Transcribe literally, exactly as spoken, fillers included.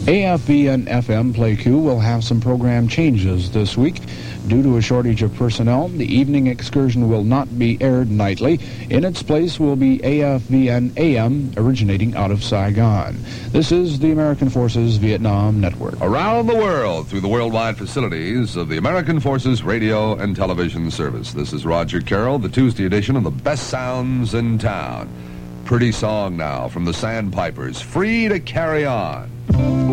A F V N F M Pleiku will have some program changes this week. Due to a shortage of personnel, the evening excursion will not be aired nightly. In its place will be A F V N A M, originating out of Saigon. This is the American Forces Vietnam Network. Around the world through the worldwide facilities of the American Forces Radio and Television Service. This is Roger Carroll, the Tuesday edition of the Best Sounds in Town. Pretty song now from the Sandpipers, Free to Carry On.